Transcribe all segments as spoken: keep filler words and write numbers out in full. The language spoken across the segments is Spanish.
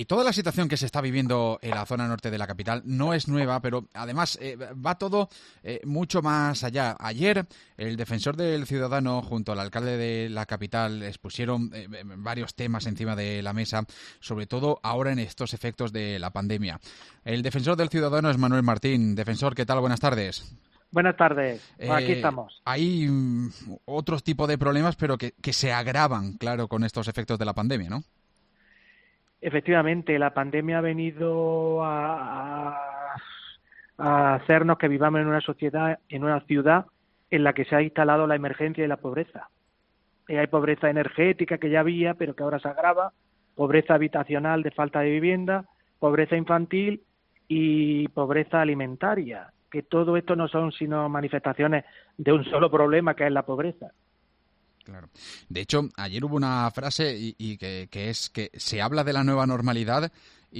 Y toda la situación que se está viviendo en la zona norte de la capital no es nueva, pero además eh, va todo eh, mucho más allá. Ayer el Defensor del Ciudadano junto al alcalde de la capital expusieron eh, varios temas encima de la mesa, sobre todo ahora en estos efectos de la pandemia. El Defensor del Ciudadano es Manuel Martín. Defensor, ¿qué tal? Buenas tardes. Buenas tardes, pues aquí Eh, estamos. hay mm, otros tipos de problemas, pero que, que se agravan, claro, con estos efectos de la pandemia, ¿no? Efectivamente, la pandemia ha venido a, a, a hacernos que vivamos en una sociedad, en una ciudad en la que se ha instalado la emergencia y la pobreza. Eh, hay pobreza energética que ya había, pero que ahora se agrava, pobreza habitacional de falta de vivienda, pobreza infantil y pobreza alimentaria, que todo esto no son sino manifestaciones de un solo problema, que es la pobreza. Claro. De hecho, ayer hubo una frase y, y que, que es que se habla de la nueva normalidad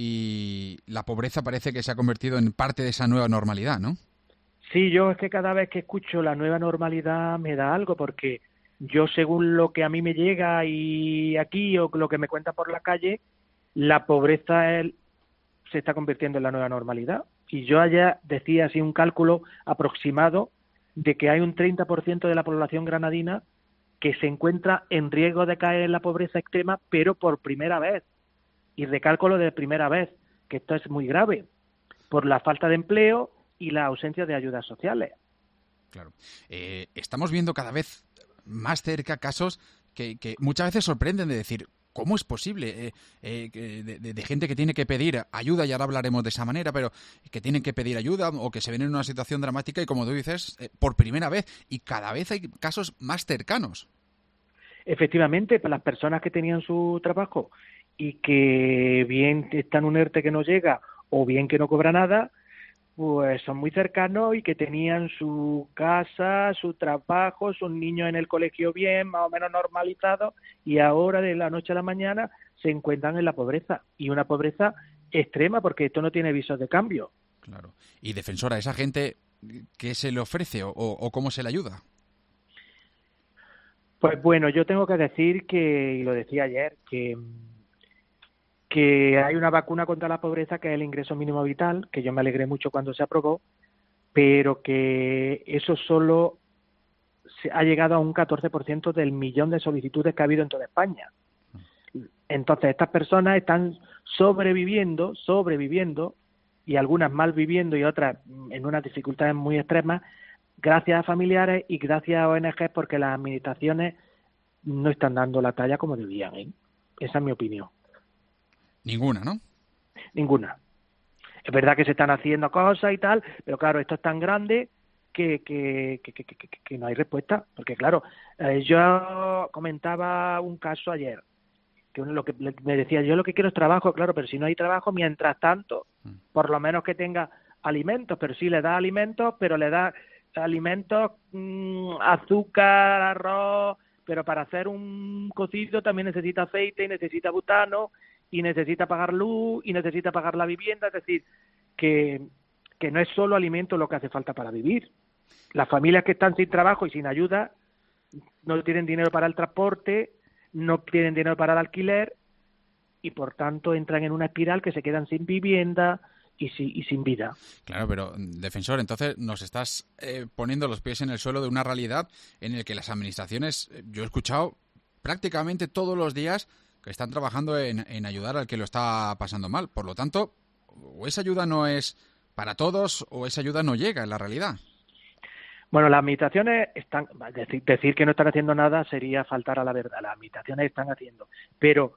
y la pobreza parece que se ha convertido en parte de esa nueva normalidad, ¿no? Sí, yo es que cada vez que escucho la nueva normalidad me da algo, porque yo, según lo que a mí me llega y aquí o lo que me cuenta por la calle, la pobreza es, se está convirtiendo en la nueva normalidad. Y yo allá decía así un cálculo aproximado de que hay un treinta por ciento de la población granadina que se encuentra en riesgo de caer en la pobreza extrema, pero por primera vez. Y recalco lo de primera vez, que esto es muy grave, por la falta de empleo y la ausencia de ayudas sociales. Claro. Eh, estamos viendo cada vez más cerca casos que, que muchas veces sorprenden de decir, ¿cómo es posible? Eh, eh, de, de, de gente que tiene que pedir ayuda, y ahora hablaremos de esa manera, pero que tienen que pedir ayuda o que se ven en una situación dramática y, como tú dices, eh, por primera vez, y cada vez hay casos más cercanos. Efectivamente, para las personas que tenían su trabajo y que bien están en un ERTE que no llega o bien que no cobra nada, pues son muy cercanos y que tenían su casa, su trabajo, sus niños en el colegio bien, más o menos normalizados, y ahora de la noche a la mañana se encuentran en la pobreza, y una pobreza extrema, porque esto no tiene visos de cambio. Claro. Y, Defensora, ¿a esa gente qué se le ofrece o, o cómo se le ayuda? Pues bueno, yo tengo que decir que, y lo decía ayer, que que hay una vacuna contra la pobreza que es el ingreso mínimo vital, que yo me alegré mucho cuando se aprobó, pero que eso solo se ha llegado a un catorce por ciento del millón de solicitudes que ha habido en toda España. Entonces, estas personas están sobreviviendo, sobreviviendo, y algunas mal viviendo y otras en unas dificultades muy extremas, gracias a familiares y gracias a O N G, porque las administraciones no están dando la talla como debían, ¿eh? Esa es mi opinión. Ninguna, ¿no? Ninguna. Es verdad que se están haciendo cosas y tal, pero claro, esto es tan grande que, que, que, que, que, que no hay respuesta. Porque claro, eh, yo comentaba un caso ayer, que uno lo que me decía, yo lo que quiero es trabajo, claro, pero si no hay trabajo, mientras tanto, por lo menos que tenga alimentos, pero sí le da alimentos, pero le da alimentos, mmm, azúcar, arroz, pero para hacer un cocido también necesita aceite y necesita butano, y necesita pagar luz, y necesita pagar la vivienda, es decir, que, que no es solo alimento lo que hace falta para vivir. Las familias que están sin trabajo y sin ayuda no tienen dinero para el transporte, no tienen dinero para el alquiler, y por tanto entran en una espiral que se quedan sin vivienda y, si, y sin vida. Claro, pero, Defensor, entonces nos estás eh, poniendo los pies en el suelo de una realidad en la que las administraciones, yo he escuchado prácticamente todos los días que están trabajando en, en ayudar al que lo está pasando mal. Por lo tanto, o esa ayuda no es para todos o esa ayuda no llega en la realidad. Bueno, las administraciones están, decir, decir que no están haciendo nada sería faltar a la verdad. Las administraciones están haciendo, pero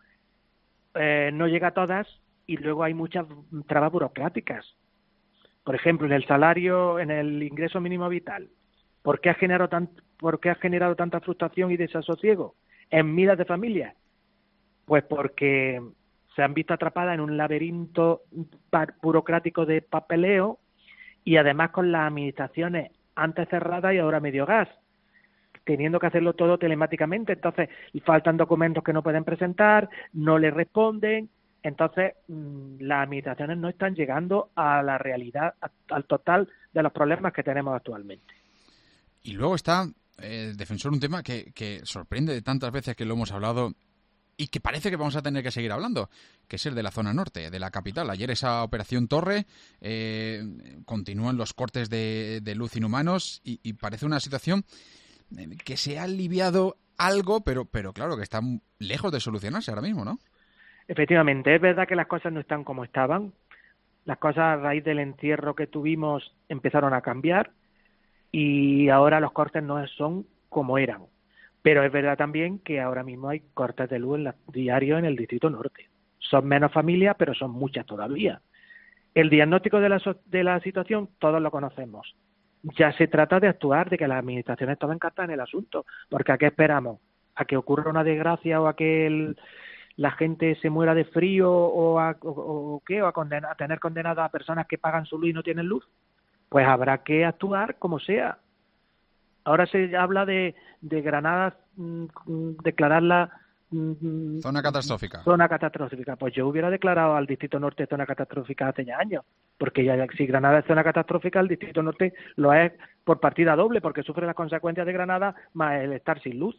eh, no llega a todas, y luego hay muchas trabas burocráticas. Por ejemplo, en el salario, en el ingreso mínimo vital, ¿por qué ha generado tan, por qué ha generado tanta frustración y desasosiego en miles de familias? Pues porque se han visto atrapadas en un laberinto burocrático de papeleo, y además con las administraciones antes cerradas y ahora medio gas, teniendo que hacerlo todo telemáticamente. Entonces faltan documentos que no pueden presentar, no les responden. Entonces mmm, las administraciones no están llegando a la realidad, a, al total de los problemas que tenemos actualmente. Y luego está, eh, Defensor, un tema que, que sorprende de tantas veces que lo hemos hablado, y que parece que vamos a tener que seguir hablando, que es el de la zona norte, de la capital. Ayer esa operación Torre, eh, continúan los cortes de, de luz inhumanos y, y parece una situación que se ha aliviado algo, pero, pero claro, que está lejos de solucionarse ahora mismo, ¿no? Efectivamente, es verdad que las cosas no están como estaban. Las cosas a raíz del encierro que tuvimos empezaron a cambiar y ahora los cortes no son como eran. Pero es verdad también que ahora mismo hay cortes de luz en la, diarios en el Distrito Norte. Son menos familias, pero son muchas todavía. El diagnóstico de la, de la situación todos lo conocemos. Ya se trata de actuar, de que las administraciones tomen carta en el asunto. Porque ¿a qué esperamos? ¿A que ocurra una desgracia o a que el, la gente se muera de frío o a, o, o qué? ¿O a, condena, a tener condenadas a personas que pagan su luz y no tienen luz? Pues habrá que actuar como sea. Ahora se habla de, de Granada, mmm, declararla mmm, zona catastrófica. Zona catastrófica. Pues yo hubiera declarado al Distrito Norte zona catastrófica hace ya años, porque ya si Granada es zona catastrófica, el Distrito Norte lo es por partida doble, porque sufre las consecuencias de Granada más el estar sin luz.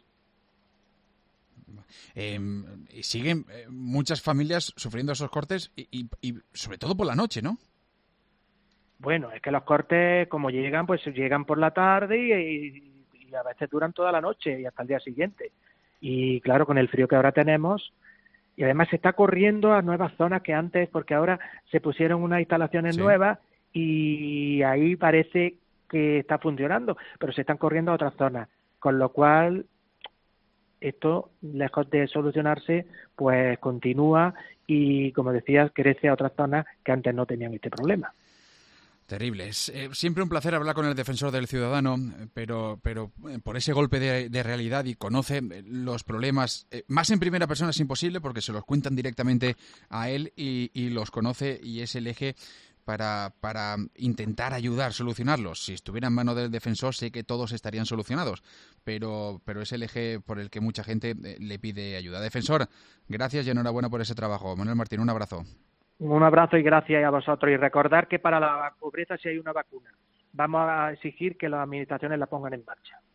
Eh, y siguen eh, muchas familias sufriendo esos cortes y, y, y sobre todo por la noche, ¿no? Bueno, es que los cortes, como llegan, pues llegan por la tarde y, y, y a veces duran toda la noche y hasta el día siguiente. Y claro, con el frío que ahora tenemos, y además se está corriendo a nuevas zonas que antes, porque ahora se pusieron unas instalaciones sí. nuevas y ahí parece que está funcionando, pero se están corriendo a otras zonas, con lo cual esto, lejos de solucionarse, pues continúa y, como decías, crece a otras zonas que antes no tenían este problema. Terrible. Es eh, siempre un placer hablar con el defensor del ciudadano, pero pero eh, por ese golpe de, de realidad y conoce los problemas, eh, más en primera persona es imposible porque se los cuentan directamente a él y, y los conoce y es el eje para, para intentar ayudar, solucionarlos. Si estuviera en manos del defensor sé que todos estarían solucionados, pero, pero es el eje por el que mucha gente eh, le pide ayuda. Defensor, gracias y enhorabuena por ese trabajo. Manuel Martín, un abrazo. Un abrazo y gracias a vosotros. Y recordar que para la pobreza sí hay una vacuna. Vamos a exigir que las administraciones la pongan en marcha.